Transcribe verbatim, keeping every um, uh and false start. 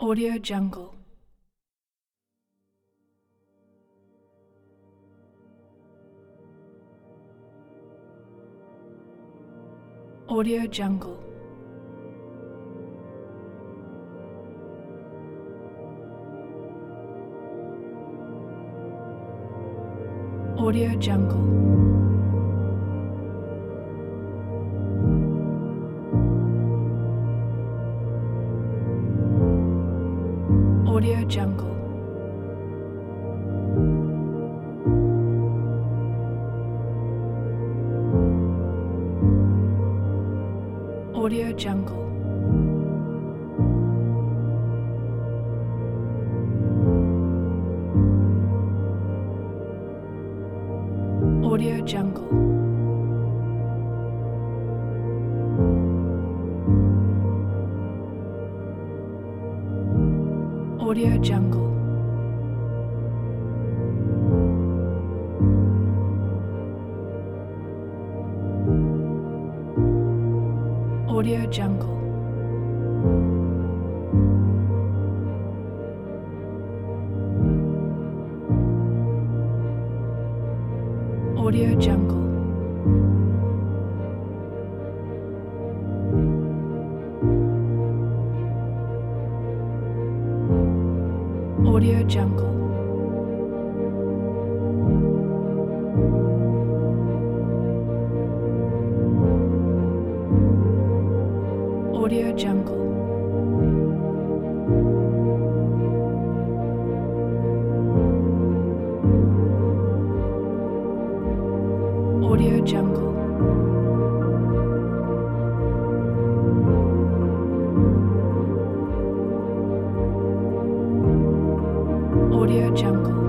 Audio Jungle. Audio Jungle. Audio Jungle. Audio Jungle. Audio Jungle. Audio Jungle. Audio Jungle. Audio Jungle. Audio Jungle. Audio Jungle. Audio Jungle. Audio Jungle. Audio Jungle.